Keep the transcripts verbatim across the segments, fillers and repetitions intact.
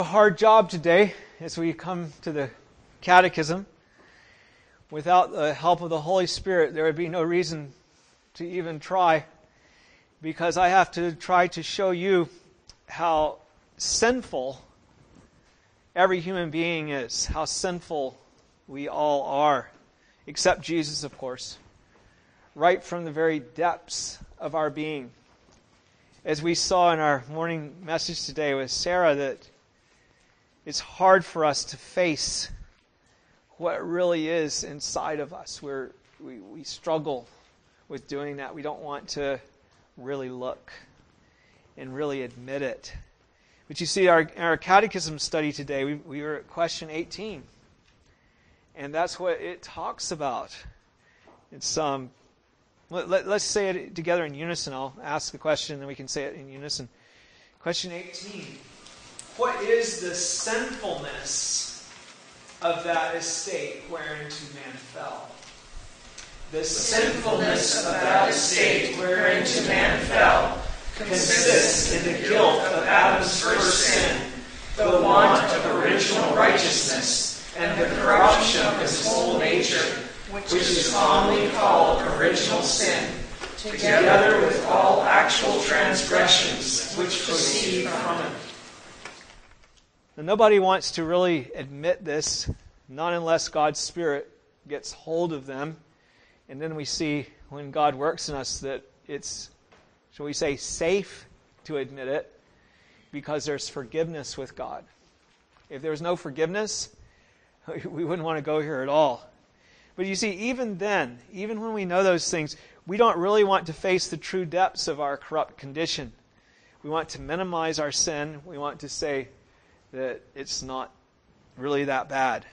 A hard job today as we come to the catechism. Without the help of the Holy Spirit, there would be no reason to even try, because I have to try to show you how sinful every human being is, how sinful we all are, except Jesus, of course, right from the very depths of our being. As we saw in our morning message today with Sarah, that it's hard for us to face what really is inside of us. We're, we we struggle with doing that. We don't want to really look and really admit it. But you see, our our catechism study today, we, we were at question eighteen. And that's what it talks about. It's um. Let, let, let's say it together in unison. I'll ask the question, and then we can say it in unison. Question eighteen. What is the sinfulness of that estate whereinto man fell? The sinfulness of that estate whereinto man fell consists in the guilt of Adam's first sin, the want of original righteousness, and the corruption of his whole nature, which is commonly called original sin, together with all actual transgressions which proceed from it. Now, nobody wants to really admit this, not unless God's Spirit gets hold of them. And then we see when God works in us that it's, shall we say, safe to admit it, because there's forgiveness with God. If there was no forgiveness, we wouldn't want to go here at all. But you see, even then, even when we know those things, we don't really want to face the true depths of our corrupt condition. We want to minimize our sin. We want to say that it's not really that bad.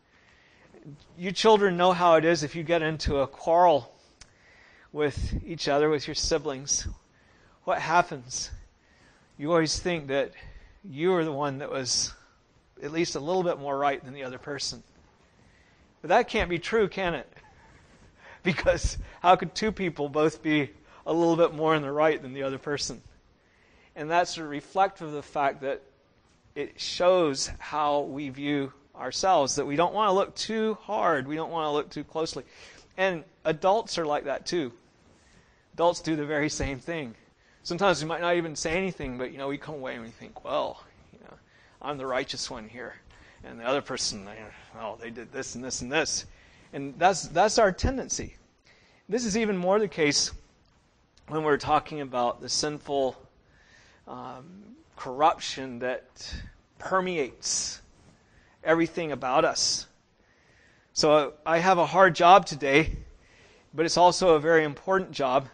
You children know how it is if you get into a quarrel with each other, with your siblings. What happens? You always think that you are the one that was at least a little bit more right than the other person. But that can't be true, can it? Because how could two people both be a little bit more in the right than the other person? And that's reflective of the fact that it shows how we view ourselves, that we don't want to look too hard. We don't want to look too closely. And adults are like that too. Adults do the very same thing. Sometimes we might not even say anything, but you know, we come away and we think, well, you know, I'm the righteous one here. And the other person, oh, they did this and this and this. And that's that's our tendency. This is even more the case when we're talking about the sinful um, corruption that permeates everything about us. So I have a hard job today, but it's also a very important job.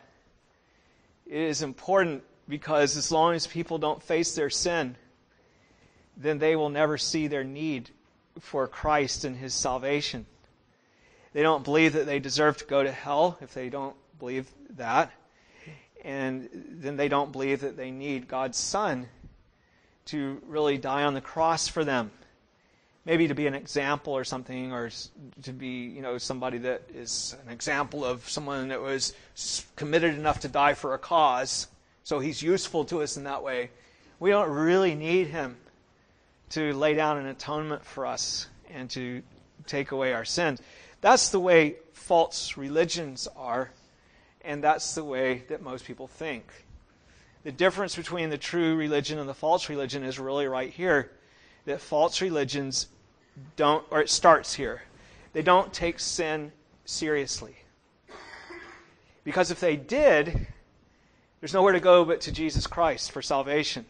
It is important because as long as people don't face their sin, then they will never see their need for Christ and His salvation. They don't believe that they deserve to go to hell if they don't believe that. And then they don't believe that they need God's Son to really die on the cross for them. Maybe to be an example or something, or to be, you know, somebody that is an example of someone that was committed enough to die for a cause, so he's useful to us in that way. We don't really need Him to lay down an atonement for us and to take away our sins. That's the way false religions are, and that's the way that most people think. The difference between the true religion and the false religion is really right here, that false religions don't, or it starts here, they don't take sin seriously. Because if they did, there's nowhere to go but to Jesus Christ for salvation.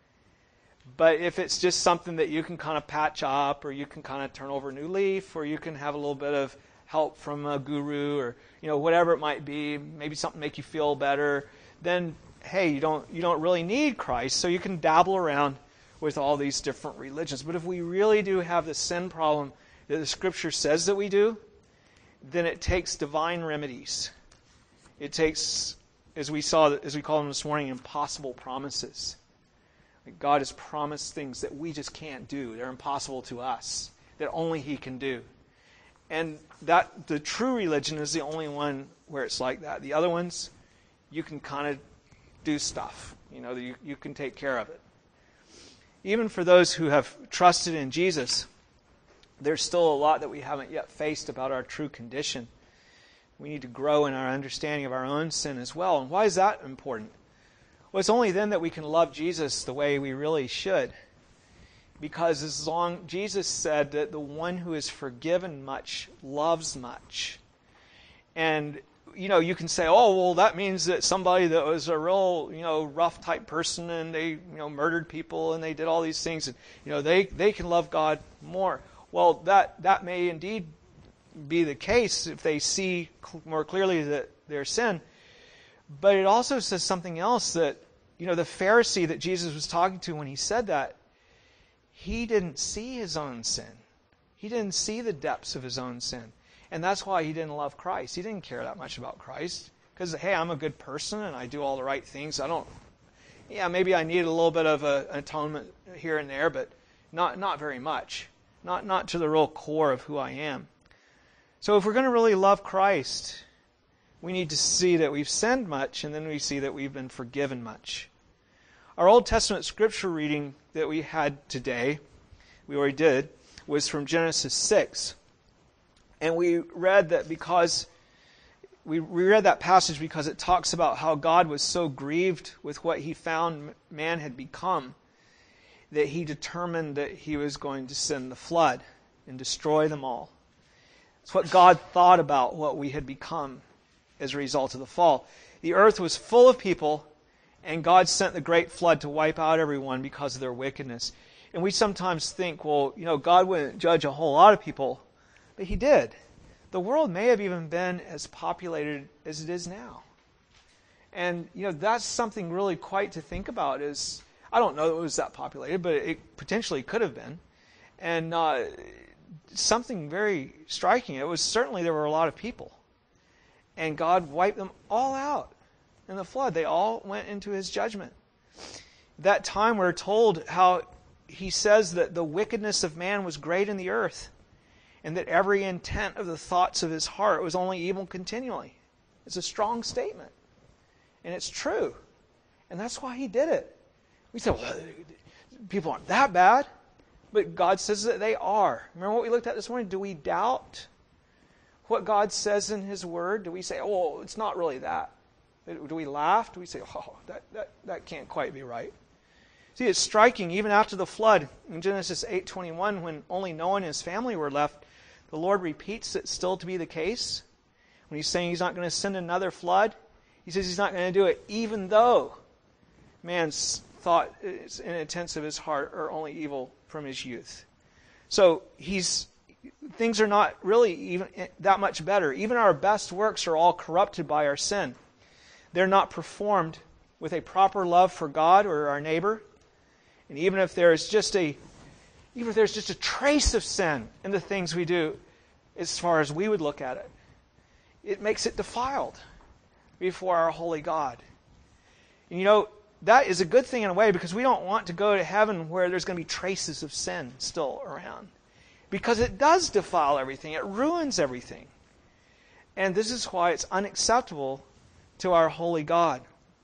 But if it's just something that you can kind of patch up, or you can kind of turn over a new leaf, or you can have a little bit of help from a guru, or you know, whatever it might be, maybe something make you feel better, then hey, you don't you don't really need Christ, so you can dabble around with all these different religions. But if we really do have the sin problem that the Scripture says that we do, then it takes divine remedies. It takes, as we saw, as we call them this morning, impossible promises. God has promised things that we just can't do. They're impossible to us, that only He can do. And that the true religion is the only one where it's like that. The other ones, you can kind of do stuff. You know, you, you can take care of it. even for those who have trusted in Jesus, there's still a lot that we haven't yet faced about our true condition. We need to grow in our understanding of our own sin as well. And why is that important? Well, it's only then that we can love Jesus the way we really should. Because as long Jesus said that the one who is forgiven much loves much. And you know, you can say, oh, well, that means that somebody that was a real, you know, rough type person and they, you know, murdered people and they did all these things and, you know, they, they can love God more. Well, that, that may indeed be the case if they see cl- more clearly that their sin. But it also says something else that, you know, the Pharisee that Jesus was talking to when he said that, he didn't see his own sin. He didn't see the depths of his own sin. And that's why he didn't love Christ. He didn't care that much about Christ. Because, hey, I'm a good person and I do all the right things. I don't, yeah, maybe I need a little bit of a, an atonement here and there, but not not very much. Not, not to the real core of who I am. So if we're going to really love Christ, we need to see that we've sinned much, and then we see that we've been forgiven much. Our Old Testament scripture reading that we had today, we already did, was from Genesis six. And we read that because, we, we read that passage because it talks about how God was so grieved with what he found man had become that he determined that he was going to send the flood and destroy them all. It's what God thought about what we had become as a result of the fall. The earth was full of people, and God sent the great flood to wipe out everyone because of their wickedness. And we sometimes think, well, you know, God wouldn't judge a whole lot of people. But he did. The world may have even been as populated as it is now. And, you know, that's something really quite to think about. Is I don't know that it was that populated, but it potentially could have been. And uh, something very striking. It was certainly there were a lot of people. And God wiped them all out in the flood. They all went into his judgment. That time we're told how he says that the wickedness of man was great in the earth, and that every intent of the thoughts of his heart was only evil continually. It's a strong statement. And it's true. And that's why he did it. We say, well, people aren't that bad. But God says that they are. Remember what we looked at this morning? Do we doubt what God says in his word? Do we say, oh, it's not really that? Do we laugh? Do we say, oh, that, that, that can't quite be right? See, it's striking. Even after the flood, in Genesis eight twenty-one, when only Noah and his family were left, the Lord repeats it still to be the case. When he's saying he's not going to send another flood, he says he's not going to do it, even though man's thought and intents of his heart are only evil from his youth. So he's things are not really even that much better. Even our best works are all corrupted by our sin. They're not performed with a proper love for God or our neighbor. And even if there is just a Even if there's just a trace of sin in the things we do, as far as we would look at it, it makes it defiled before our holy God. And you know, that is a good thing in a way, because we don't want to go to heaven where there's going to be traces of sin still around. Because it does defile everything. It ruins everything. And this is why it's unacceptable to our holy God.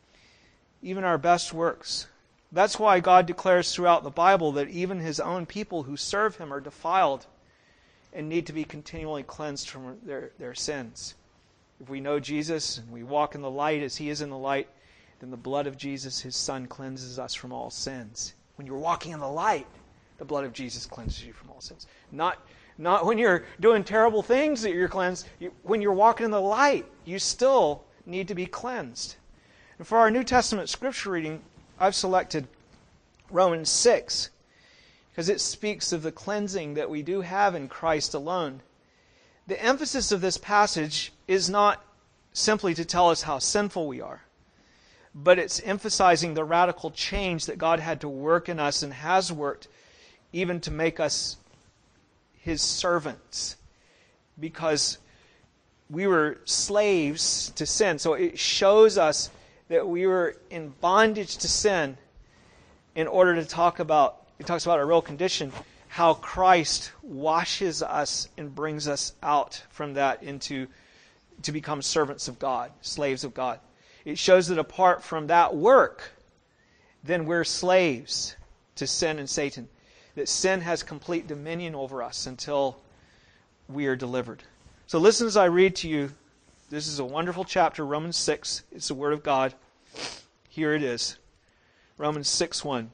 Even our best works. That's why God declares throughout the Bible that even his own people who serve him are defiled and need to be continually cleansed from their, their sins. If we know Jesus and we walk in the light as he is in the light, then the blood of Jesus, his Son, cleanses us from all sins. When you're walking in the light, the blood of Jesus cleanses you from all sins. Not, not when you're doing terrible things that you're cleansed. You, when you're walking in the light, you still need to be cleansed. And for our New Testament scripture reading, I've selected Romans six because it speaks of the cleansing that we do have in Christ alone. The emphasis of this passage is not simply to tell us how sinful we are, but it's emphasizing the radical change that God had to work in us and has worked even to make us his servants, because we were slaves to sin. So it shows us that we were in bondage to sin in order to talk about, it talks about our real condition, how Christ washes us and brings us out from that into to become servants of God, slaves of God. It shows that apart from that work, then we're slaves to sin and Satan. That sin has complete dominion over us until we are delivered. So listen as I read to you. This is a wonderful chapter, Romans six. It's the Word of God. Here it is. Romans six one.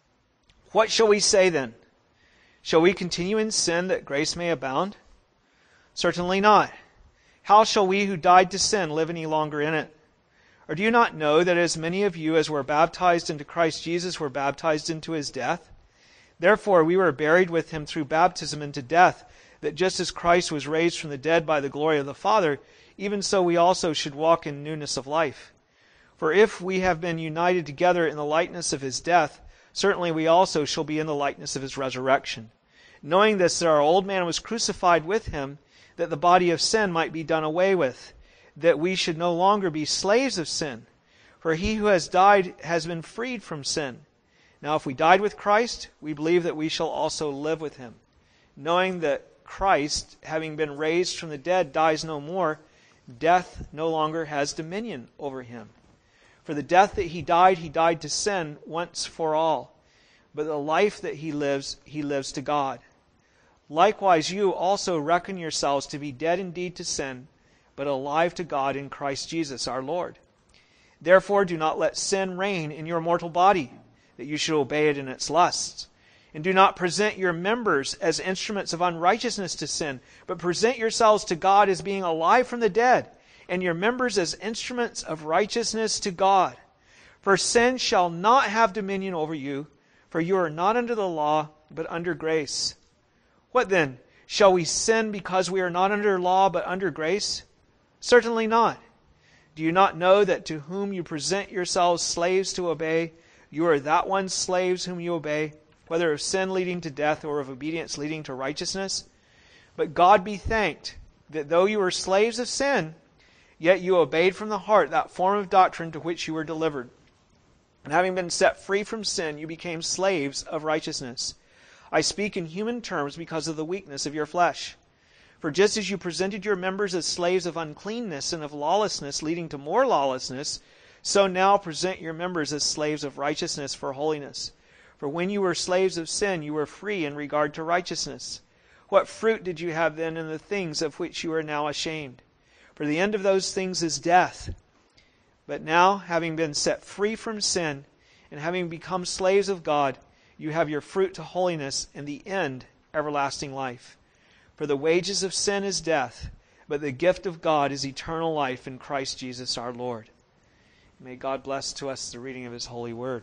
What shall we say then? Shall we continue in sin that grace may abound? Certainly not. How shall we who died to sin live any longer in it? Or do you not know that as many of you as were baptized into Christ Jesus were baptized into his death? Therefore we were buried with him through baptism into death, that just as Christ was raised from the dead by the glory of the Father, even so we also should walk in newness of life. For if we have been united together in the likeness of his death, certainly we also shall be in the likeness of his resurrection. Knowing this, that our old man was crucified with him, that the body of sin might be done away with, that we should no longer be slaves of sin. For he who has died has been freed from sin. Now if we died with Christ, we believe that we shall also live with him. Knowing that Christ, having been raised from the dead, dies no more, death no longer has dominion over him. For the death that he died, he died to sin once for all. But the life that he lives, he lives to God. Likewise, you also reckon yourselves to be dead indeed to sin, but alive to God in Christ Jesus our Lord. Therefore do not let sin reign in your mortal body, that you should obey it in its lusts. And do not present your members as instruments of unrighteousness to sin, but present yourselves to God as being alive from the dead, and your members as instruments of righteousness to God. For sin shall not have dominion over you, for you are not under the law, but under grace. What then? Shall we sin because we are not under law, but under grace? Certainly not. Do you not know that to whom you present yourselves slaves to obey, you are that one's slaves whom you obey, whether of sin leading to death or of obedience leading to righteousness? But God be thanked that though you were slaves of sin, yet you obeyed from the heart that form of doctrine to which you were delivered. And having been set free from sin, you became slaves of righteousness. I speak in human terms because of the weakness of your flesh. For just as you presented your members as slaves of uncleanness and of lawlessness, leading to more lawlessness, so now present your members as slaves of righteousness for holiness. For when you were slaves of sin, you were free in regard to righteousness. What fruit did you have then in the things of which you are now ashamed? For the end of those things is death. But now, having been set free from sin, and having become slaves of God, you have your fruit to holiness, and the end everlasting life. For the wages of sin is death, but the gift of God is eternal life in Christ Jesus our Lord. May God bless to us the reading of his holy word.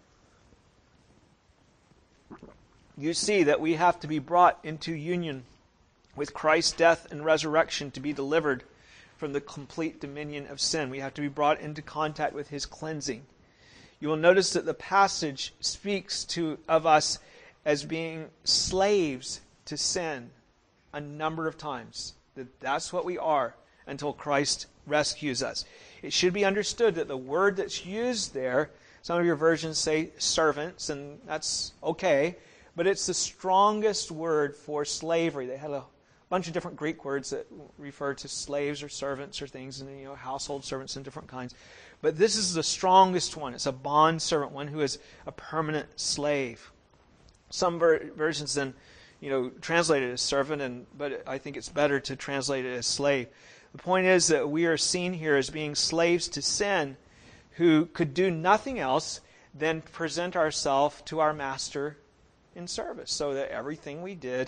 You see that we have to be brought into union with Christ's death and resurrection to be delivered from the complete dominion of sin. We have to be brought into contact with his cleansing. You will notice that the passage speaks to of us as being slaves to sin a number of times. That that's what we are until Christ rescues us. It should be understood that the word that's used there, some of your versions say servants, and that's okay, but it's the strongest word for slavery. They had a bunch of different Greek words that refer to slaves or servants or things, and you know, household servants and different kinds. But this is the strongest one. It's a bond servant, one who is a permanent slave. Some ver- versions then, you know, translate it as servant, and but I think it's better to translate it as slave. The point is that we are seen here as being slaves to sin, who could do nothing else than present ourselves to our master in service, so that everything we did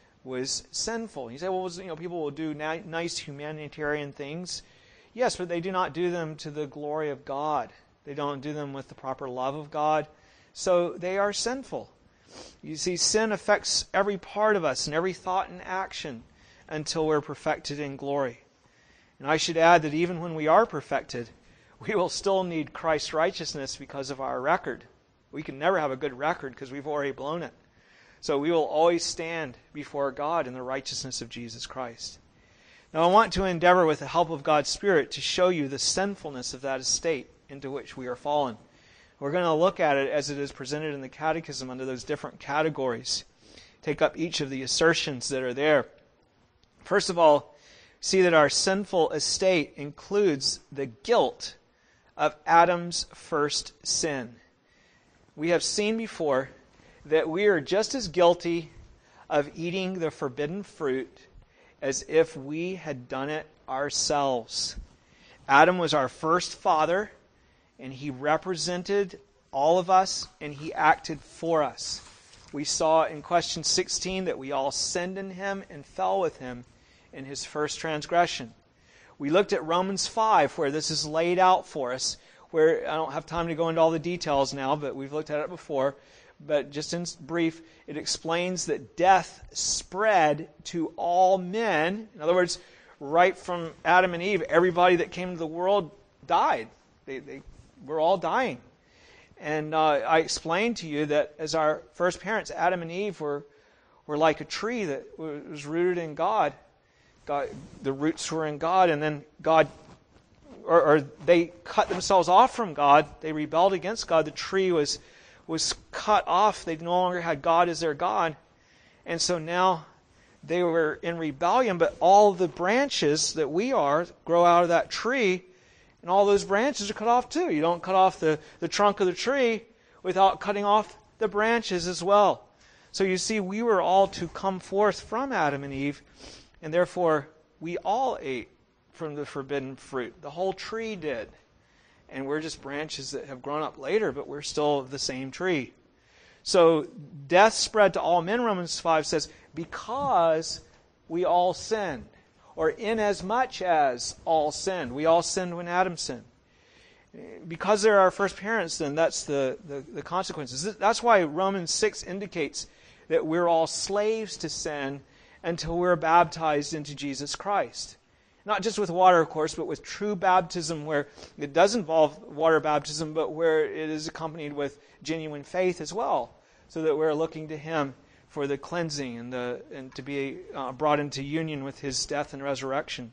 was sinful. You say, well, you know, people will do na- nice humanitarian things. Yes, but they do not do them to the glory of God. They don't do them with the proper love of God. So they are sinful. You see, sin affects every part of us and every thought and action until we're perfected in glory. And I should add that even when we are perfected, we will still need Christ's righteousness because of our record. We can never have a good record because we've already blown it. So we will always stand before God in the righteousness of Jesus Christ. Now I want to endeavor with the help of God's Spirit to show you the sinfulness of that estate into which we are fallen. We're going to look at it as it is presented in the Catechism under those different categories. Take up each of the assertions that are there. First of all, see that our sinful estate includes the guilt of Adam's first sin. We have seen before that we are just as guilty of eating the forbidden fruit as if we had done it ourselves. Adam was our first father, and he represented all of us, and he acted for us. We saw in question sixteen that we all sinned in him and fell with him in his first transgression. We looked at Romans five, where this is laid out for us, where I don't have time to go into all the details now, but we've looked at it before. But just in brief, it explains that death spread to all men. In other words, right from Adam and Eve, everybody that came into the world died. They, they were all dying. And uh, I explained to you that as our first parents, Adam and Eve were, were like a tree that was rooted in God. God, the roots were in God, and then God, or, or they cut themselves off from God. They rebelled against God. The tree was was cut off. They no longer had God as their God. And so now they were in rebellion, but all the branches that we are grow out of that tree, and all those branches are cut off too. You don't cut off the, the trunk of the tree without cutting off the branches as well. So you see, we were all to come forth from Adam and Eve, and therefore we all ate from the forbidden fruit. The whole tree did. And we're just branches that have grown up later, but we're still the same tree. So death spread to all men, Romans five says, because we all sinned. Or inasmuch as all sinned. We all sinned when Adam sinned. Because they're our first parents, then that's the, the, the consequences. That's why Romans six indicates that we're all slaves to sin until we're baptized into Jesus Christ. Not just with water, of course, but with true baptism, where it does involve water baptism, but where it is accompanied with genuine faith as well, so that we're looking to Him for the cleansing and, the, and to be uh, brought into union with His death and resurrection.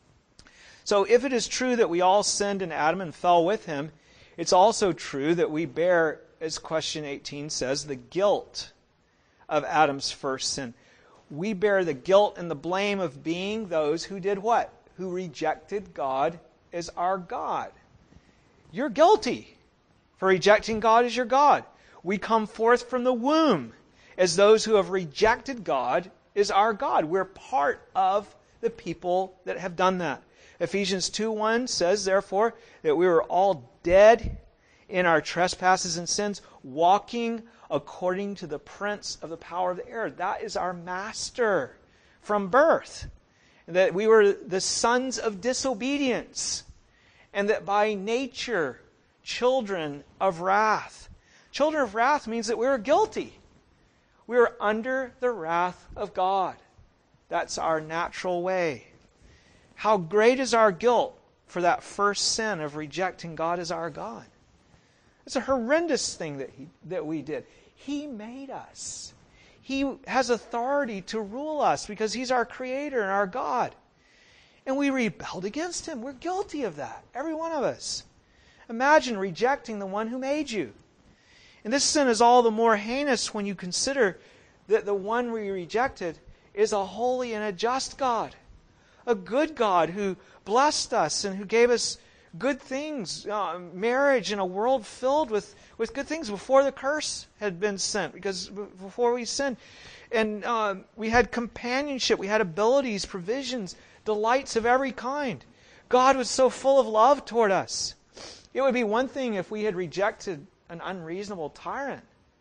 So if it is true that we all sinned in Adam and fell with him, it's also true that we bear, as question eighteen says, the guilt of Adam's first sin. We bear the guilt and the blame of being those who did what? Who rejected God as our God. You're guilty for rejecting God as your God. We come forth from the womb as those who have rejected God as our God. We're part of the people that have done that. Ephesians two one says, therefore, that we were all dead in our trespasses and sins, walking according to the prince of the power of the air. That is our master from birth. That we were the sons of disobedience. And that by nature, children of wrath. Children of wrath means that we were guilty. We are under the wrath of God. That's our natural way. How great is our guilt for that first sin of rejecting God as our God? It's a horrendous thing that he, that we did. He made us. He has authority to rule us because He's our Creator and our God. And we rebelled against Him. We're guilty of that. Every one of us. Imagine rejecting the one who made you. And this sin is all the more heinous when you consider that the one we rejected is a holy and a just God. A good God who blessed us and who gave us good things, uh, marriage in a world filled with, with good things before the curse had been sent, because before we sinned. And uh, we had companionship, we had abilities, provisions, delights of every kind. God was so full of love toward us. It would be one thing if we had rejected an unreasonable tyrant,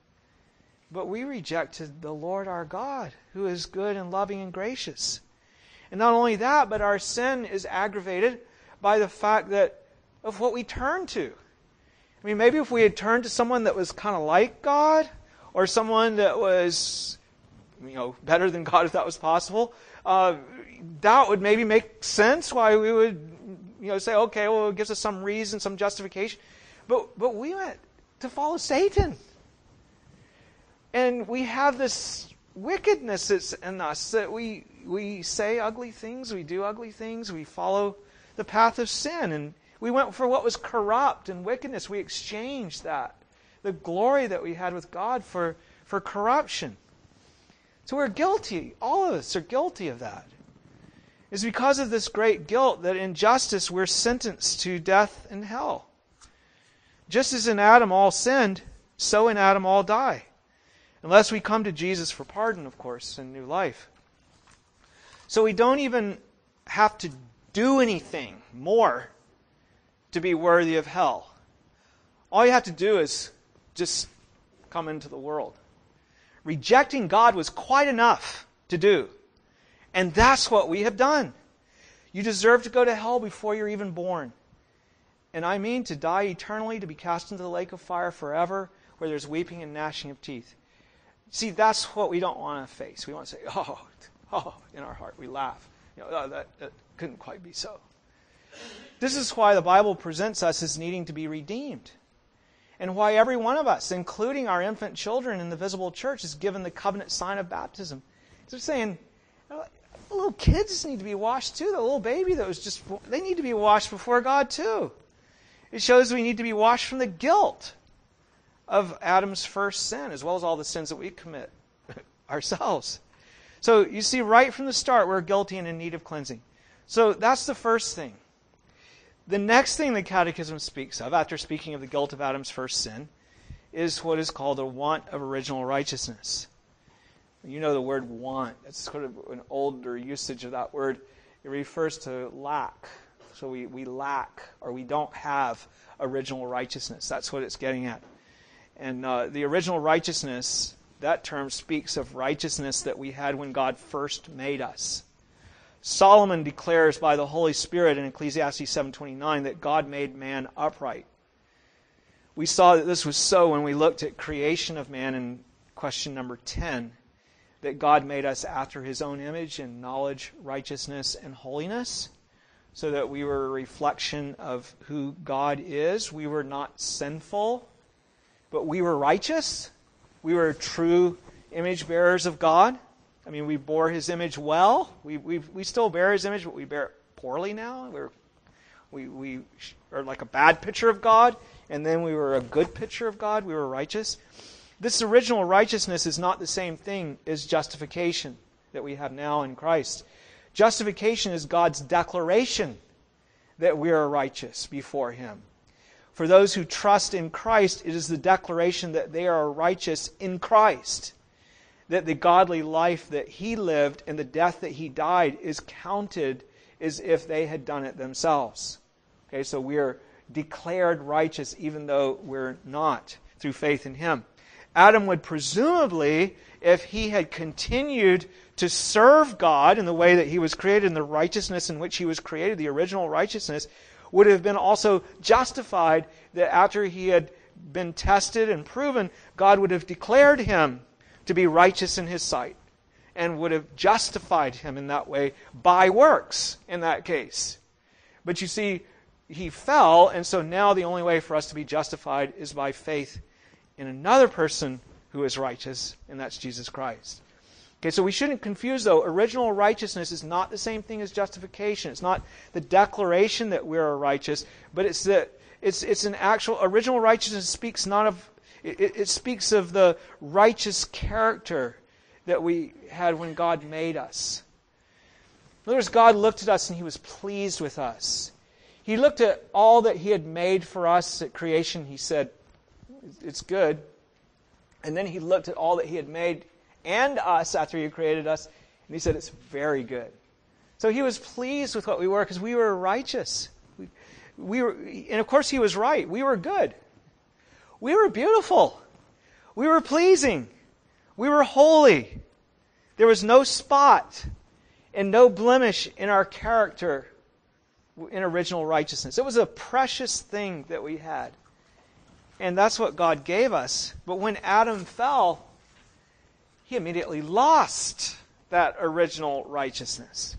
but we rejected the Lord our God, who is good and loving and gracious. And not only that, but our sin is aggravated by the fact that of what we turn to. I mean, maybe if we had turned to someone that was kind of like God, or someone that was, you know, better than God, if that was possible, uh, that would maybe make sense why we would, you know, say, okay, well, it gives us some reason, some justification. But but we went to follow Satan. And we have this wickedness that's in us, that we we say ugly things, we do ugly things, we follow the path of sin. And we went for what was corrupt and wickedness. We exchanged that, the glory that we had with God, for, for corruption. So we're guilty. All of us are guilty of that. It's because of this great guilt that in justice we're sentenced to death and hell. Just as in Adam all sinned, so in Adam all die. Unless we come to Jesus for pardon, of course, and new life. So we don't even have to do anything more to be worthy of hell. All you have to do is just come into the world. Rejecting God was quite enough to do. And that's what we have done. You deserve to go to hell before you're even born. And I mean to die eternally, to be cast into the lake of fire forever, where there's weeping and gnashing of teeth. See, that's what we don't want to face. We want to say, oh, oh, in our heart, we laugh. You know, oh, that, that couldn't quite be so. This is why the Bible presents us as needing to be redeemed. And why every one of us, including our infant children in the visible church, is given the covenant sign of baptism. They're saying, oh, little kids need to be washed too. The little baby that was just, they need to be washed before God too. It shows we need to be washed from the guilt of Adam's first sin, as well as all the sins that we commit ourselves. So you see, right from the start, we're guilty and in need of cleansing. So that's the first thing. The next thing the Catechism speaks of, after speaking of the guilt of Adam's first sin, is what is called a want of original righteousness. You know the word want. It's sort of an older usage of that word. It refers to lack. So we, we lack, or we don't have original righteousness. That's what it's getting at. And uh, the original righteousness, that term speaks of righteousness that we had when God first made us. Solomon declares by the Holy Spirit in Ecclesiastes seven twenty-nine that God made man upright. We saw that this was so when we looked at creation of man in question number ten, that God made us after His own image in knowledge, righteousness, and holiness, so that we were a reflection of who God is. We were not sinful, but we were righteous. We were true image bearers of God. I mean, we bore His image well. We we we still bear His image, but we bear it poorly now. We're, we we are like a bad picture of God, and then we were a good picture of God. We were righteous. This original righteousness is not the same thing as justification that we have now in Christ. Justification is God's declaration that we are righteous before Him. For those who trust in Christ, it is the declaration that they are righteous in Christ. That the godly life that He lived and the death that He died is counted as if they had done it themselves. Okay, so we are declared righteous even though we're not, through faith in Him. Adam would presumably, if he had continued to serve God in the way that he was created, in the righteousness in which he was created, the original righteousness, would have been also justified that after he had been tested and proven, God would have declared him to be righteous in His sight and would have justified him in that way by works in that case. But you see, he fell, and so now the only way for us to be justified is by faith in another person who is righteous, and that's Jesus Christ. Okay, so we shouldn't confuse, though. Original righteousness is not the same thing as justification. It's not the declaration that we are righteous, but it's that it's it's an actual original righteousness speaks not of it, it speaks of the righteous character that we had when God made us. In other words, God looked at us and He was pleased with us. He looked at all that He had made for us at creation. He said, it's good. And then He looked at all that He had made and us after He created us, and He said, it's very good. So He was pleased with what we were because we were righteous. We, we were, and of course He was right. We were good. We were beautiful. We were pleasing. We were holy. There was no spot and no blemish in our character in original righteousness. It was a precious thing that we had. And that's what God gave us. But when Adam fell, he immediately lost that original righteousness.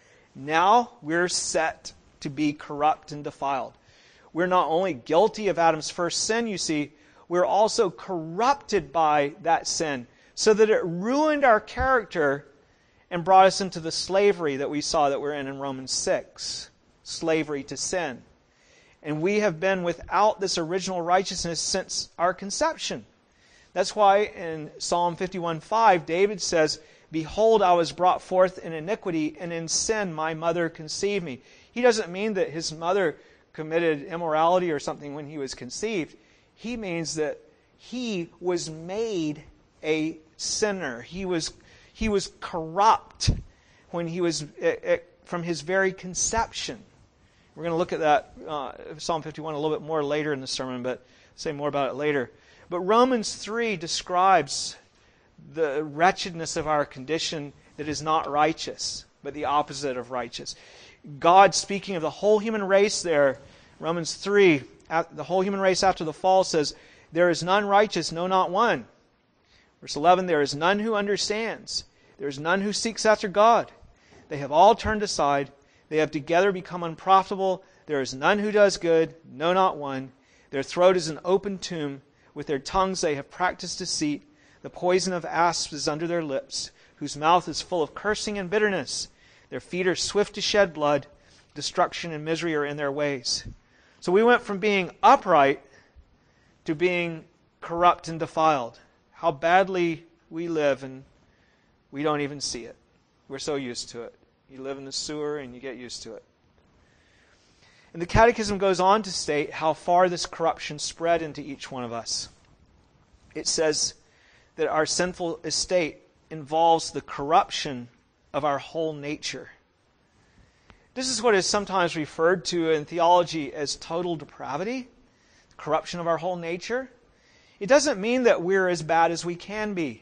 Now we're set to be corrupt and defiled. We're not only guilty of Adam's first sin, you see, we're also corrupted by that sin, so that it ruined our character and brought us into the slavery that we saw that we're in in Romans six. Slavery to sin. And we have been without this original righteousness since our conception. That's why in Psalm fifty-one five, David says, "Behold, I was brought forth in iniquity, and in sin my mother conceived me." He doesn't mean that his mother committed immorality or something when he was conceived. He means that he was made a sinner. He was, he was corrupt when he was uh, from his very conception. We're going to look at that, uh, Psalm fifty-one, a little bit more later in the sermon, but say more about it later. But Romans three describes the wretchedness of our condition that is not righteous, but the opposite of righteous. God, speaking of the whole human race there, Romans three, the whole human race after the fall says, there is none righteous, no, not one. Verse eleven, there is none who understands. There is none who seeks after God. They have all turned aside. They have together become unprofitable. There is none who does good, no, not one. Their throat is an open tomb. With their tongues they have practiced deceit. The poison of asps is under their lips, whose mouth is full of cursing and bitterness. Their feet are swift to shed blood. Destruction and misery are in their ways. So we went from being upright to being corrupt and defiled. How badly we live, and we don't even see it. We're so used to it. You live in the sewer and you get used to it. And the Catechism goes on to state how far this corruption spread into each one of us. It says that our sinful estate involves the corruption of our whole nature. This is what is sometimes referred to in theology as total depravity, the corruption of our whole nature. It doesn't mean that we're as bad as we can be.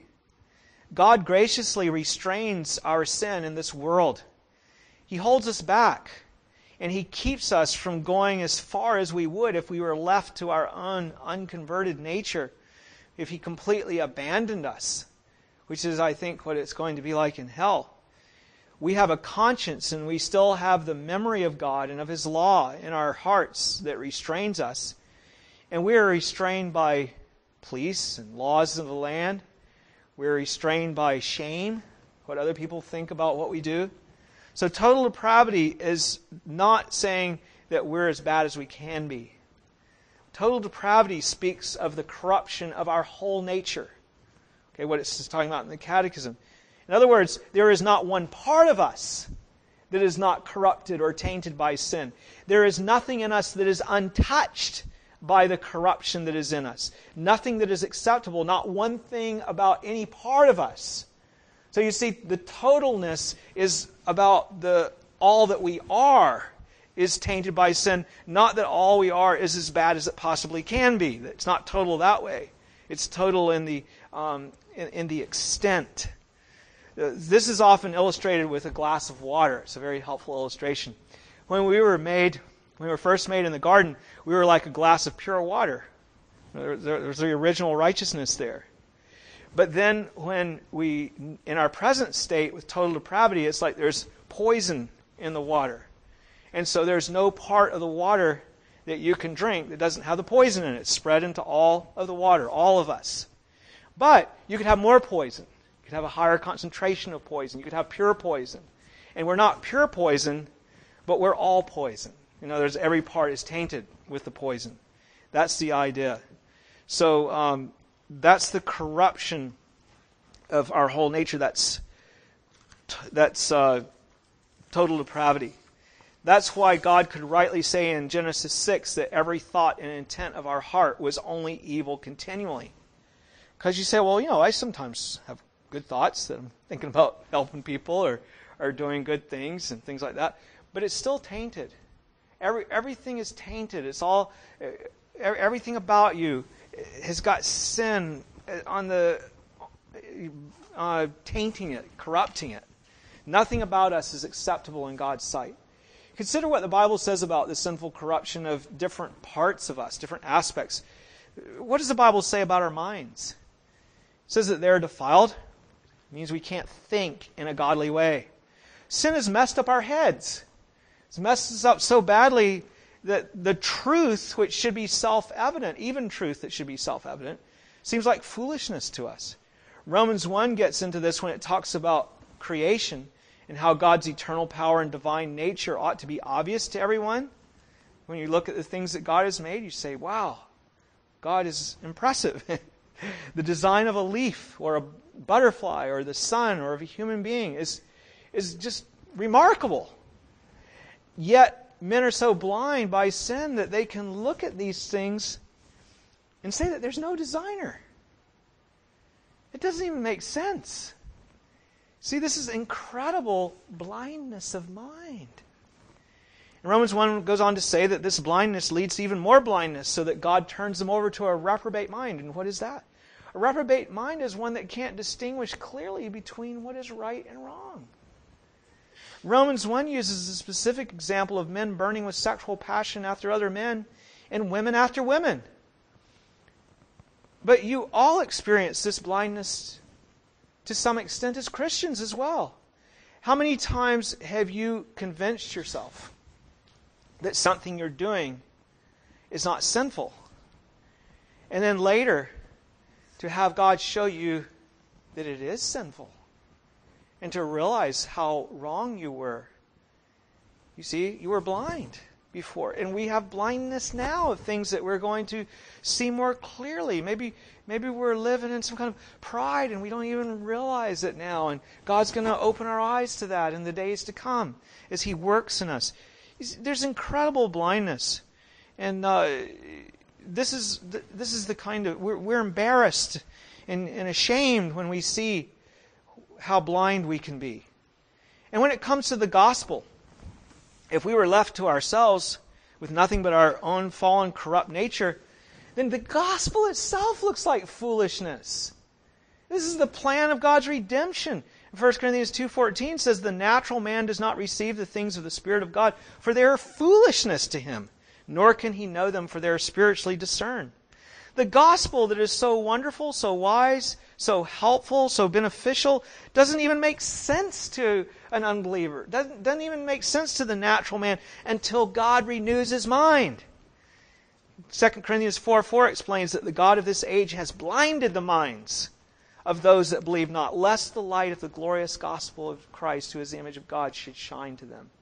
God graciously restrains our sin in this world. He holds us back, and He keeps us from going as far as we would if we were left to our own unconverted nature, if He completely abandoned us, which is, I think, what it's going to be like in hell. We have a conscience, and we still have the memory of God and of His law in our hearts that restrains us. And we are restrained by police and laws of the land. We're restrained by shame, what other people think about what we do. So total depravity is not saying that we're as bad as we can be. Total depravity speaks of the corruption of our whole nature. Okay, what it's talking about in the Catechism. In other words, there is not one part of us that is not corrupted or tainted by sin. There is nothing in us that is untouched by the corruption that is in us. Nothing that is acceptable, not one thing about any part of us. So you see, the totalness is about the all that we are is tainted by sin, not that all we are is as bad as it possibly can be. It's not total that way. It's total in the um, in, in the extent. Uh, this is often illustrated with a glass of water. It's a very helpful illustration. When we were made, when we were first made in the garden, we were like a glass of pure water. There, there, there's the original righteousness there. But then when we, in our present state with total depravity, it's like there's poison in the water. And so there's no part of the water that you can drink that doesn't have the poison in it. It's spread into all of the water, all of us. But you could have more poison. You could have a higher concentration of poison. You could have pure poison. And we're not pure poison, but we're all poison. In other words, every part is tainted with the poison. That's the idea. So um, that's the corruption of our whole nature. That's that's uh, total depravity. That's why God could rightly say in Genesis six that every thought and intent of our heart was only evil continually. Because you say, well, you know, I sometimes have good thoughts that I'm thinking about helping people or, or doing good things and things like that. But it's still tainted. Every everything is tainted. It's all everything about you has got sin on the uh, tainting it, corrupting it. Nothing about us is acceptable in God's sight. Consider what the Bible says about the sinful corruption of different parts of us, different aspects. What does the Bible say about our minds? It says that they're defiled. It means we can't think in a godly way. Sin has messed up our heads. It's messed us up so badly that the truth, which should be self-evident, even truth that should be self-evident, seems like foolishness to us. Romans one gets into this when it talks about creation and how God's eternal power and divine nature ought to be obvious to everyone. When you look at the things that God has made, you say, wow, God is impressive. The design of a leaf or a butterfly or the sun or of a human being is, is just remarkable. Yet men are so blind by sin that they can look at these things and say that there's no designer. It doesn't even make sense. See, this is incredible blindness of mind. And Romans one goes on to say that this blindness leads to even more blindness, so that God turns them over to a reprobate mind. And what is that? A reprobate mind is one that can't distinguish clearly between what is right and wrong. Romans one uses a specific example of men burning with sexual passion after other men and women after women. But you all experience this blindness to some extent as Christians as well. How many times have you convinced yourself that something you're doing is not sinful? And then later, to have God show you that it is sinful. And to realize how wrong you were. You see, you were blind before. And we have blindness now of things that we're going to see more clearly. Maybe maybe we're living in some kind of pride and we don't even realize it now. And God's going to open our eyes to that in the days to come as He works in us. There's incredible blindness. And uh, this is the, this is the kind of... We're, we're embarrassed and, and ashamed when we see how blind we can be. And when it comes to the gospel, if we were left to ourselves with nothing but our own fallen, corrupt nature, then the gospel itself looks like foolishness. This is the plan of God's redemption. First Corinthians two fourteen says, "The natural man does not receive the things of the Spirit of God, for they are foolishness to him, nor can he know them, for they are spiritually discerned." The gospel that is so wonderful, so wise, so helpful, so beneficial, doesn't even make sense to an unbeliever. Doesn't, doesn't even make sense to the natural man until God renews his mind. Second Corinthians four four explains that the God of this age has blinded the minds of those that believe not, lest the light of the glorious gospel of Christ, who is the image of God, should shine to them.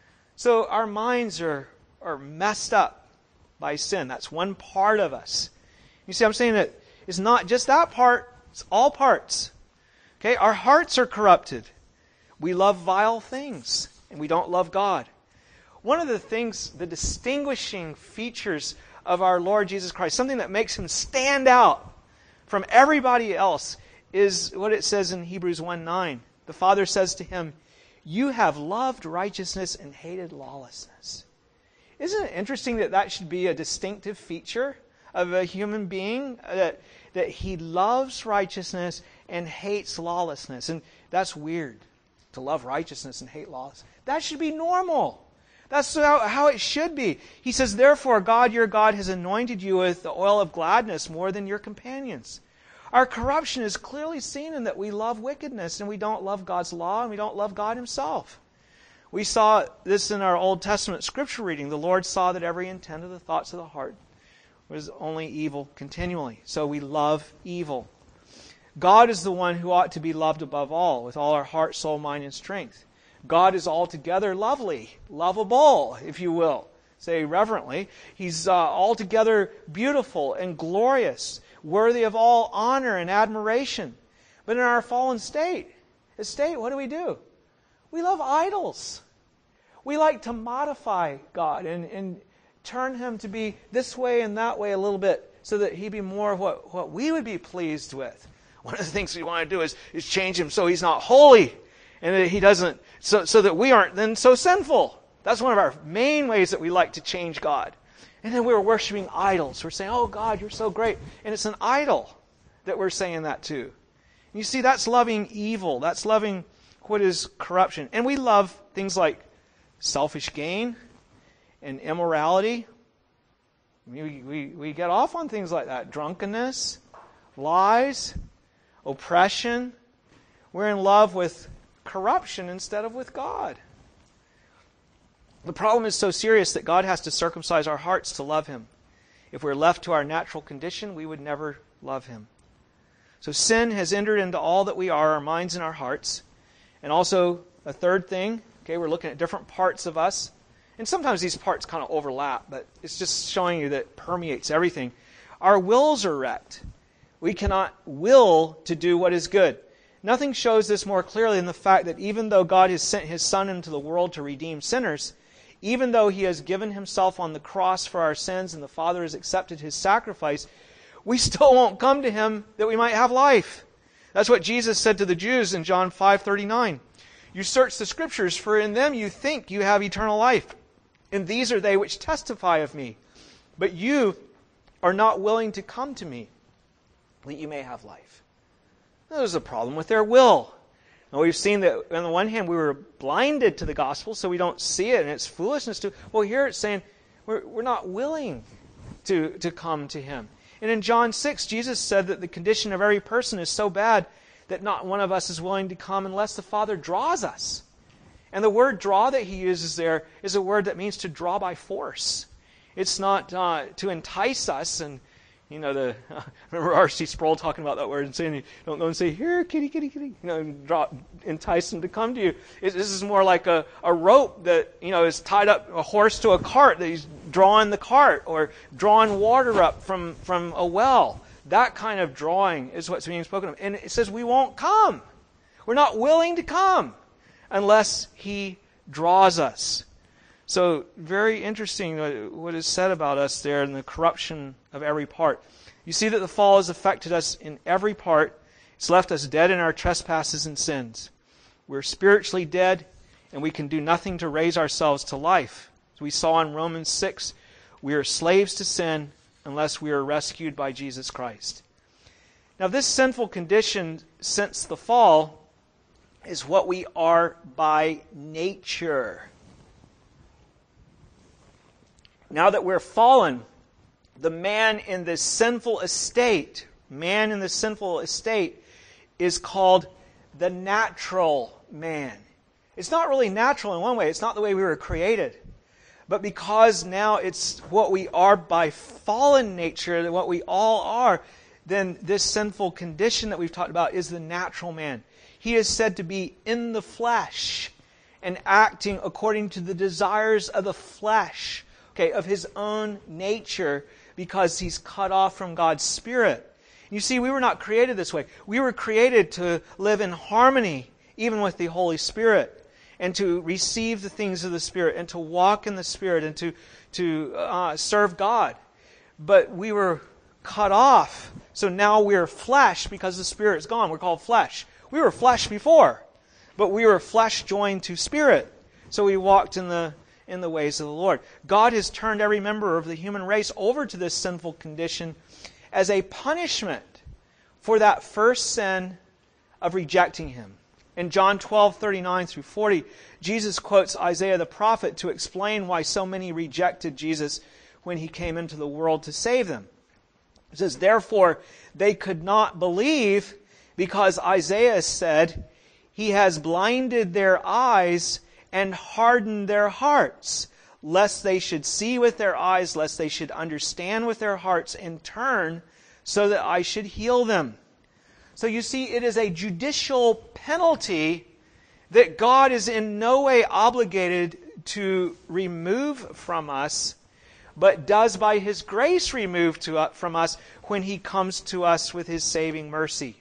So our minds are, are messed up by sin. That's one part of us. You see, I'm saying that it's not just that part, it's all parts. Okay, our hearts are corrupted. We love vile things, and we don't love God. One of the things, the distinguishing features of our Lord Jesus Christ, something that makes Him stand out from everybody else, is what it says in Hebrews one nine. The Father says to Him, "You have loved righteousness and hated lawlessness." Isn't it interesting that that should be a distinctive feature of a human being, that, that he loves righteousness and hates lawlessness? And that's weird, to love righteousness and hate lawlessness. That should be normal. That's how, how it should be. He says, "Therefore God your God has anointed you with the oil of gladness more than your companions." Our corruption is clearly seen in that we love wickedness and we don't love God's law and we don't love God Himself. We saw this in our Old Testament scripture reading. The Lord saw that every intent of the thoughts of the heart was only evil continually. So we love evil. God is the one who ought to be loved above all, with all our heart, soul, mind, and strength. God is altogether lovely, lovable, if you will, say reverently. He's uh, altogether beautiful and glorious, worthy of all honor and admiration. But in our fallen state, estate, what do we do? We love idols. We like to modify God and, and turn Him to be this way and that way a little bit, so that He be more of what, what we would be pleased with. One of the things we want to do is, is change Him so He's not holy, and that He doesn't, so, so that we aren't then so sinful. That's one of our main ways that we like to change God. And then we're worshiping idols. We're saying, "Oh God, you're so great." And it's an idol that we're saying that to. And you see, that's loving evil. That's loving what is corruption. And we love things like selfish gain and immorality. We, we, we get off on things like that. Drunkenness, lies, oppression. We're in love with corruption instead of with God. The problem is so serious that God has to circumcise our hearts to love Him. If we're left to our natural condition, we would never love Him. So sin has entered into all that we are, our minds and our hearts. And also, a third thing, okay, we're looking at different parts of us. And sometimes these parts kind of overlap, but it's just showing you that it permeates everything. Our wills are wrecked. We cannot will to do what is good. Nothing shows this more clearly than the fact that even though God has sent His Son into the world to redeem sinners, even though He has given Himself on the cross for our sins and the Father has accepted His sacrifice, we still won't come to Him that we might have life. That's what Jesus said to the Jews in John five thirty-nine. You search the Scriptures, for in them you think you have eternal life. And these are they which testify of me. But you are not willing to come to me, that you may have life. There's a problem with their will. Now we've seen that on the one hand we were blinded to the gospel, so we don't see it, and it's foolishness to. Well, here it's saying we're, we're not willing to, to come to Him. And in John six, Jesus said that the condition of every person is so bad that not one of us is willing to come unless the Father draws us. And the word draw that He uses there is a word that means to draw by force. It's not uh, to entice us. And, you know, the uh, remember R C Sproul talking about that word and saying, don't go and say, here, kitty, kitty, kitty, you know, draw, entice them to come to you. It, this is more like a, a rope that, you know, is tied up, a horse to a cart, that he's drawing the cart, or drawing water up from, from a well. That kind of drawing is what's being spoken of. And it says we won't come. We're not willing to come unless He draws us. So, very interesting what is said about us there in the corruption of every part. You see that the fall has affected us in every part. It's left us dead in our trespasses and sins. We're spiritually dead, and we can do nothing to raise ourselves to life. As we saw in Romans six, we are slaves to sin unless we are rescued by Jesus Christ. Now, this sinful condition since the fall is what we are by nature. Now that we're fallen, the man in this sinful estate, man in this sinful estate is called the natural man. It's not really natural in one way. It's not the way we were created. But because now it's what we are by fallen nature, what we all are, then this sinful condition that we've talked about is the natural man. He is said to be in the flesh and acting according to the desires of the flesh, okay, of his own nature, because he's cut off from God's Spirit. You see, we were not created this way. We were created to live in harmony even with the Holy Spirit, and to receive the things of the Spirit, and to walk in the Spirit, and to, to uh, serve God. But we were cut off. So now we're flesh because the Spirit is gone. We're called flesh. We were flesh before, but we were flesh joined to Spirit. So we walked in the in the ways of the Lord. God has turned every member of the human race over to this sinful condition as a punishment for that first sin of rejecting Him. In John twelve, thirty-nine through forty, Jesus quotes Isaiah the prophet to explain why so many rejected Jesus when He came into the world to save them. It says, therefore, they could not believe because Isaiah said, He has blinded their eyes and hardened their hearts, lest they should see with their eyes, lest they should understand with their hearts and turn, so that I should heal them. So you see, it is a judicial penalty that God is in no way obligated to remove from us, but does by His grace remove to, uh, from us when He comes to us with His saving mercy.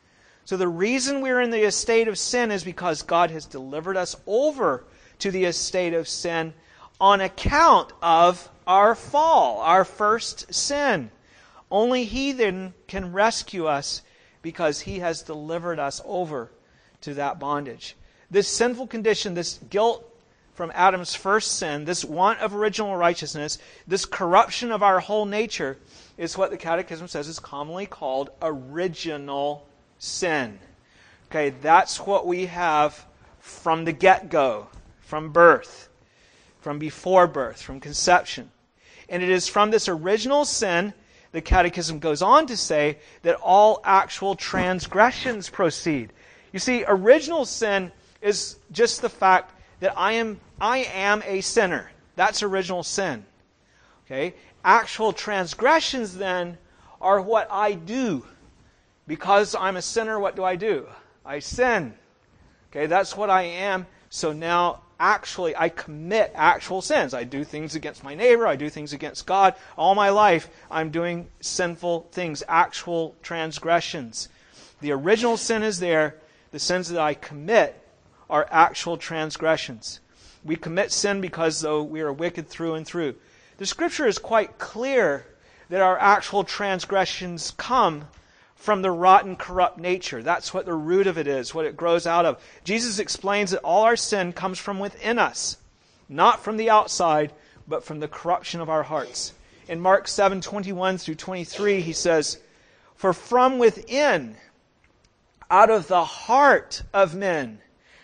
So the reason we're in the estate of sin is because God has delivered us over to the estate of sin on account of our fall, our first sin. Only He then can rescue us because He has delivered us over to that bondage. This sinful condition, this guilt from Adam's first sin, this want of original righteousness, this corruption of our whole nature, is what the Catechism says is commonly called original sin. Okay, that's what we have from the get-go, from birth, from before birth, from conception. And it is from this original sin, the Catechism goes on to say, that all actual transgressions proceed. You see, original sin is just the fact that I am I am a sinner. That's original sin. Okay? Actual transgressions then are what I do. Because I'm a sinner, what do I do? I sin. Okay, that's what I am. So now, actually, I commit actual sins. I do things against my neighbor. I do things against God. All my life, I'm doing sinful things, actual transgressions. The original sin is there. The sins that I commit are actual transgressions. We commit sin because, though, we are wicked through and through. The Scripture is quite clear that our actual transgressions come from the rotten, corrupt nature. That's what the root of it is, what it grows out of. Jesus explains that all our sin comes from within us, not from the outside, but from the corruption of our hearts. In Mark seven, twenty-one through twenty-three, he says, "For from within, out of the heart of men,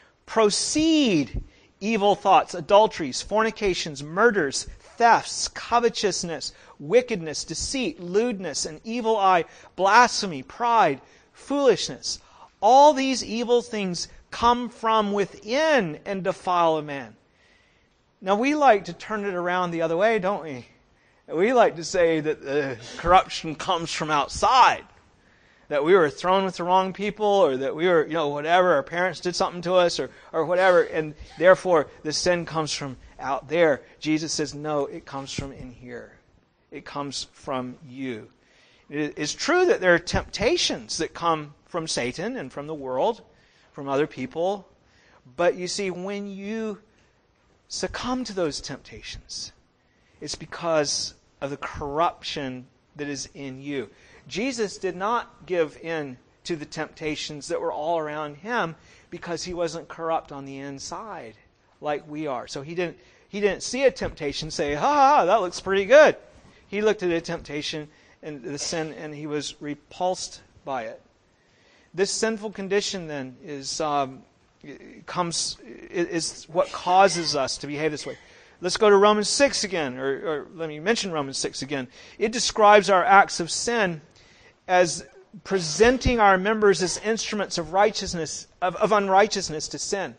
proceed evil thoughts, adulteries, fornications, murders, thefts, covetousness, wickedness, deceit, lewdness, an evil eye, blasphemy, pride, foolishness. All these evil things come from within and defile a man." Now we like to turn it around the other way, don't we? We like to say that the corruption comes from outside. That we were thrown with the wrong people, or that we were, you know, whatever, our parents did something to us, or, or whatever, and therefore the sin comes from out there. Jesus says, no, it comes from in here. It comes from you. It is true that there are temptations that come from Satan and from the world, from other people, but you see, when you succumb to those temptations, it's because of the corruption that is in you. Jesus did not give in to the temptations that were all around him because he wasn't corrupt on the inside like we are. So he didn't he didn't see a temptation and say, ha, ha, that looks pretty good. He looked at a temptation and the sin and he was repulsed by it. This sinful condition then is um, comes is what causes us to behave this way. Let's go to Romans six again, or, or let me mention Romans six again. It describes our acts of sin as presenting our members as instruments of righteousness, of, of unrighteousness to sin.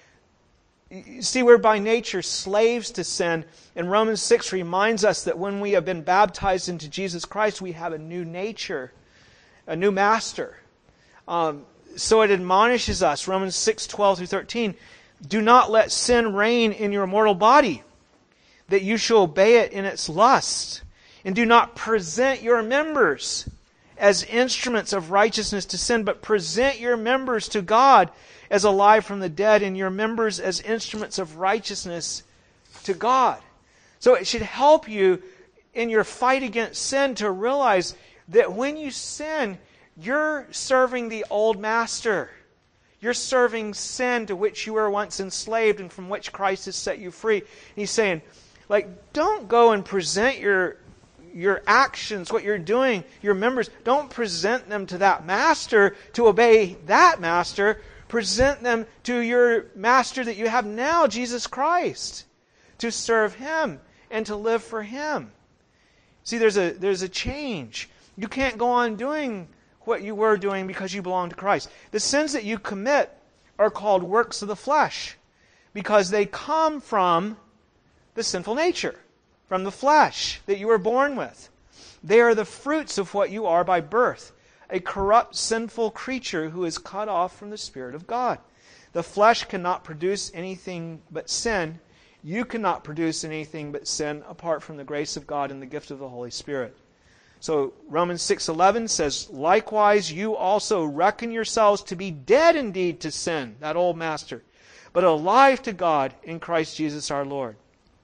You see, we're by nature slaves to sin, and Romans six reminds us that when we have been baptized into Jesus Christ, we have a new nature, a new master. Um, so it admonishes us, Romans six, twelve through thirteen, do not let sin reign in your mortal body, that you shall obey it in its lust, and do not present your members as instruments of righteousness to sin, but present your members to God as alive from the dead, and your members as instruments of righteousness to God. So it should help you in your fight against sin to realize that when you sin, you're serving the old master. You're serving sin to which you were once enslaved and from which Christ has set you free. And he's saying, like, don't go and present your your actions, what you're doing, your members, don't present them to that master to obey that master. Present them to your master that you have now, Jesus Christ, to serve him and to live for him. See, there's a there's a change. You can't go on doing what you were doing because you belong to Christ. The sins that you commit are called works of the flesh because they come from the sinful nature, from the flesh that you were born with. They are the fruits of what you are by birth, a corrupt, sinful creature who is cut off from the Spirit of God. The flesh cannot produce anything but sin. You cannot produce anything but sin apart from the grace of God and the gift of the Holy Spirit. So Romans six eleven says, likewise you also reckon yourselves to be dead indeed to sin, that old master, but alive to God in Christ Jesus our Lord.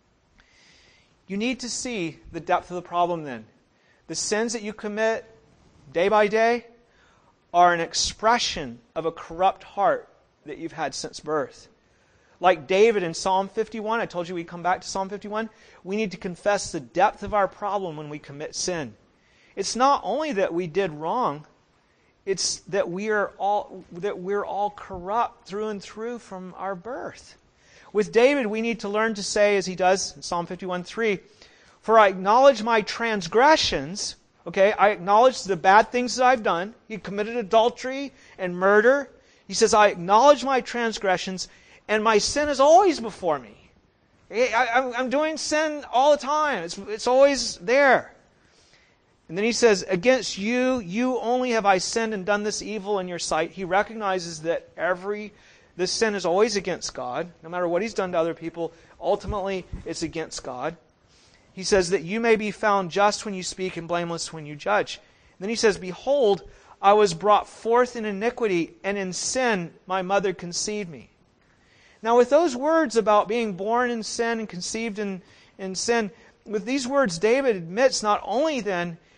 You need to see the depth of the problem then. The sins that you commit day by day are an expression of a corrupt heart that you've had since birth. Like David in Psalm fifty-one, I told you we'd come back to Psalm fifty-one, we need to confess the depth of our problem when we commit sin. It's not only that we did wrong, it's that we are all that we're all corrupt through and through from our birth. With David, we need to learn to say, as he does in Psalm fifty-one three, for I acknowledge my transgressions. Okay, I acknowledge the bad things that I've done. He committed adultery and murder. He says, I acknowledge my transgressions, and my sin is always before me. I, I'm doing sin all the time. It's, it's always there. And then he says, against you, you only have I sinned and done this evil in your sight. He recognizes that every this sin is always against God. No matter what he's done to other people, ultimately it's against God. He says that you may be found just when you speak and blameless when you judge. And then he says, behold, I was brought forth in iniquity, and in sin my mother conceived me. Now with those words about being born in sin and conceived in, in sin, with these words David admits not only then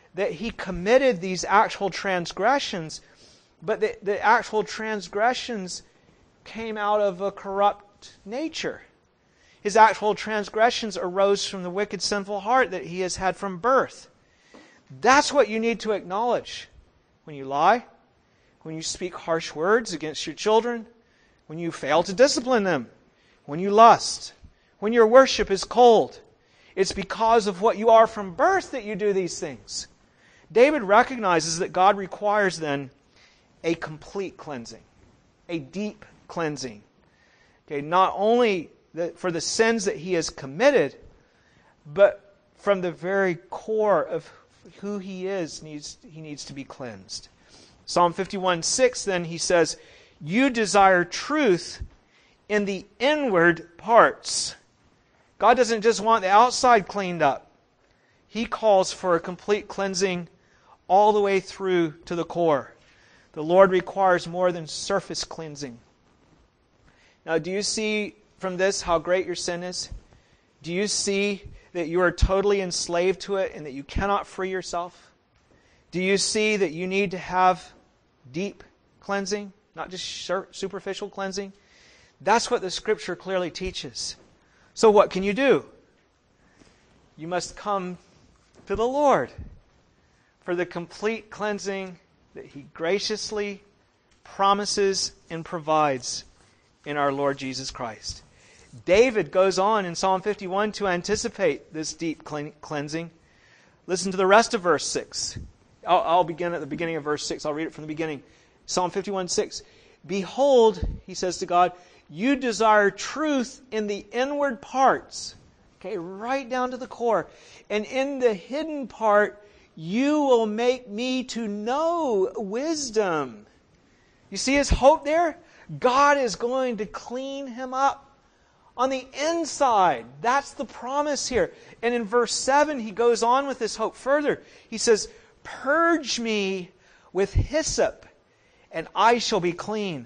that he committed these actual transgressions, but the, the actual transgressions came out of a corrupt nature. His actual transgressions arose from the wicked, sinful heart that he has had from birth. That's what you need to acknowledge when you lie, when you speak harsh words against your children, when you fail to discipline them, when you lust, when your worship is cold. It's because of what you are from birth that you do these things. David recognizes that God requires then a complete cleansing, a deep cleansing. Okay, not only the, for the sins that he has committed, but from the very core of who he is, needs he needs to be cleansed. Psalm fifty-one six, then he says, "You desire truth in the inward parts." God doesn't just want the outside cleaned up. He calls for a complete cleansing all the way through to the core. The Lord requires more than surface cleansing. Now, do you see from this how great your sin is? Do you see that you are totally enslaved to it and that you cannot free yourself? Do you see that you need to have deep cleansing, not just superficial cleansing? That's what the Scripture clearly teaches. So what can you do? You must come to the Lord for the complete cleansing that He graciously promises and provides in our Lord Jesus Christ. David goes on in Psalm fifty-one to anticipate this deep cleansing. Listen to the rest of verse six. I'll, I'll begin at the beginning of verse six. I'll read it from the beginning. Psalm fifty-one six. "Behold," he says to God, "you desire truth in the inward parts." Okay, right down to the core. "And in the hidden part, you will make me to know wisdom." You see his hope there? God is going to clean him up on the inside. That's the promise here. And in verse seven, he goes on with this hope further. He says, "Purge me with hyssop, and I shall be clean.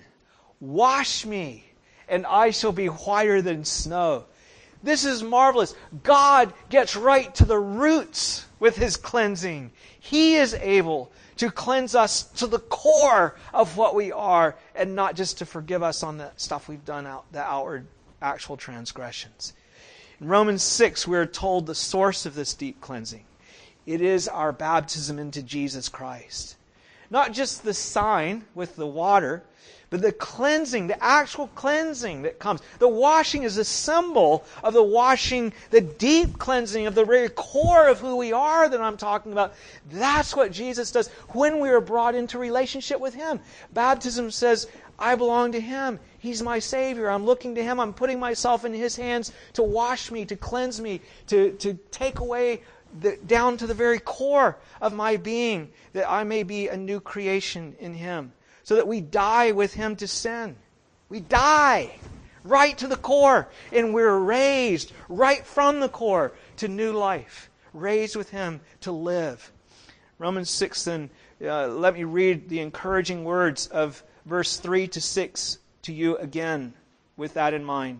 Wash me, and I shall be whiter than snow." This is marvelous. God gets right to the roots with His cleansing. He is able to cleanse us to the core of what we are, and not just to forgive us on the stuff we've done, out the outward actual transgressions. In Romans six, we are told the source of this deep cleansing. It is our baptism into Jesus Christ. Not just the sign with the water, but the cleansing, the actual cleansing that comes. The washing is a symbol of the washing, the deep cleansing of the very core of who we are that I'm talking about. That's what Jesus does when we are brought into relationship with Him. Baptism says, I belong to Him. He's my Savior. I'm looking to Him. I'm putting myself in His hands to wash me, to cleanse me, to, to take away the, down to the very core of my being, that I may be a new creation in Him. So that we die with Him to sin. We die right to the core. And we're raised right from the core to new life. Raised with Him to live. Romans six, then, uh, let me read the encouraging words of verse three to six to you again with that in mind.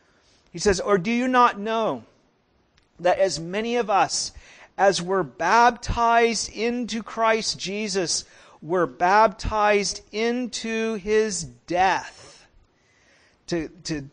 He says, "Or do you not know that as many of us as were baptized into Christ Jesus were baptized into His death," to, to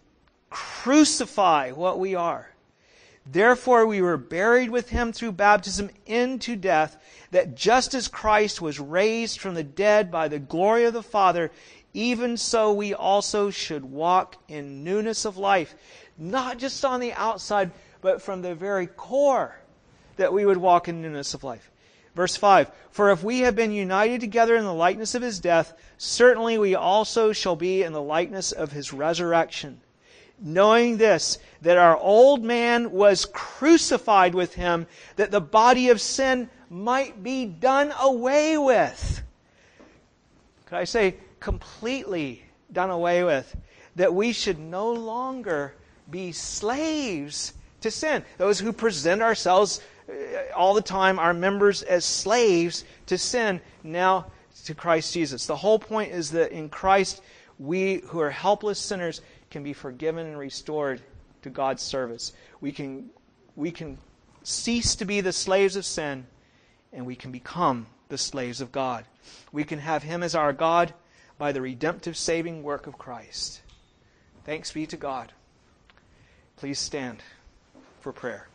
crucify what we are. "Therefore we were buried with Him through baptism into death, that just as Christ was raised from the dead by the glory of the Father, even so we also should walk in newness of life." Not just on the outside, but from the very core, that we would walk in newness of life. Verse five, "For if we have been united together in the likeness of His death, certainly we also shall be in the likeness of His resurrection. Knowing this, that our old man was crucified with Him, that the body of sin might be done away with." Could I say completely done away with? That we should no longer be slaves to sin. Those who present ourselves all the time, our members, as slaves to sin, now to Christ Jesus. The whole point is that in Christ, we who are helpless sinners can be forgiven and restored to God's service. We can, we can cease to be the slaves of sin and we can become the slaves of God. We can have Him as our God by the redemptive saving work of Christ. Thanks be to God. Please stand for prayer.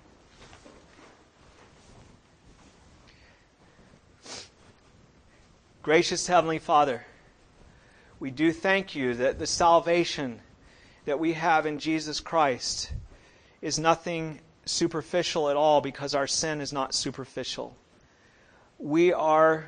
Gracious Heavenly Father, we do thank You that the salvation that we have in Jesus Christ is nothing superficial at all, because our sin is not superficial. We are,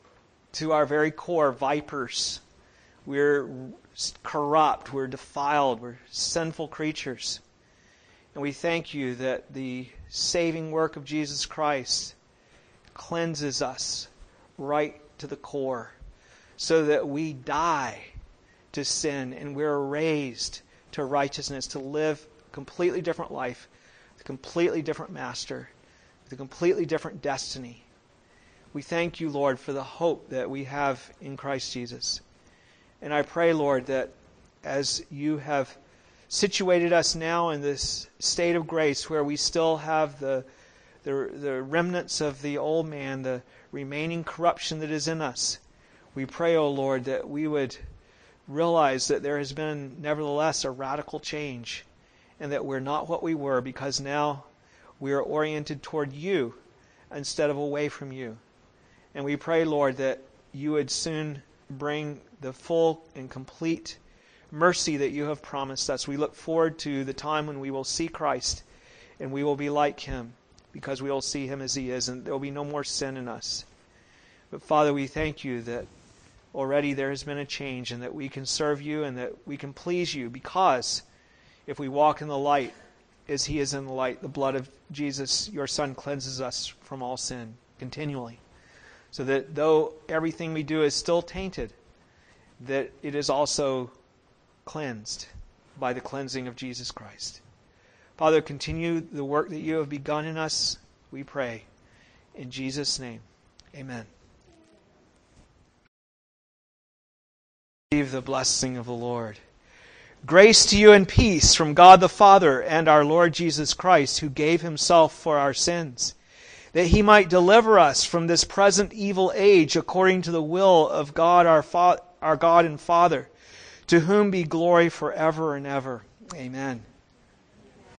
to our very core, vipers. We're corrupt, we're defiled, we're sinful creatures. And we thank You that the saving work of Jesus Christ cleanses us right to the core, so that we die to sin and we're raised to righteousness, to live a completely different life, with a completely different master, with a completely different destiny. We thank You, Lord, for the hope that we have in Christ Jesus. And I pray, Lord, that as You have situated us now in this state of grace where we still have the, the, the remnants of the old man, the remaining corruption that is in us, we pray, O Lord, that we would realize that there has been nevertheless a radical change, and that we're not what we were, because now we are oriented toward You instead of away from You. And we pray, Lord, that You would soon bring the full and complete mercy that You have promised us. We look forward to the time when we will see Christ and we will be like Him, because we will see Him as He is, and there will be no more sin in us. But Father, we thank You that already there has been a change, and that we can serve You and that we can please You, because if we walk in the light as He is in the light, the blood of Jesus, Your Son, cleanses us from all sin continually. So that though everything we do is still tainted, that it is also cleansed by the cleansing of Jesus Christ. Father, continue the work that You have begun in us, we pray. In Jesus' name, amen. Receive the blessing of the Lord. Grace to you and peace from God the Father and our Lord Jesus Christ, who gave Himself for our sins, that He might deliver us from this present evil age according to the will of God our, Fa- our God and Father, to whom be glory forever and ever. Amen.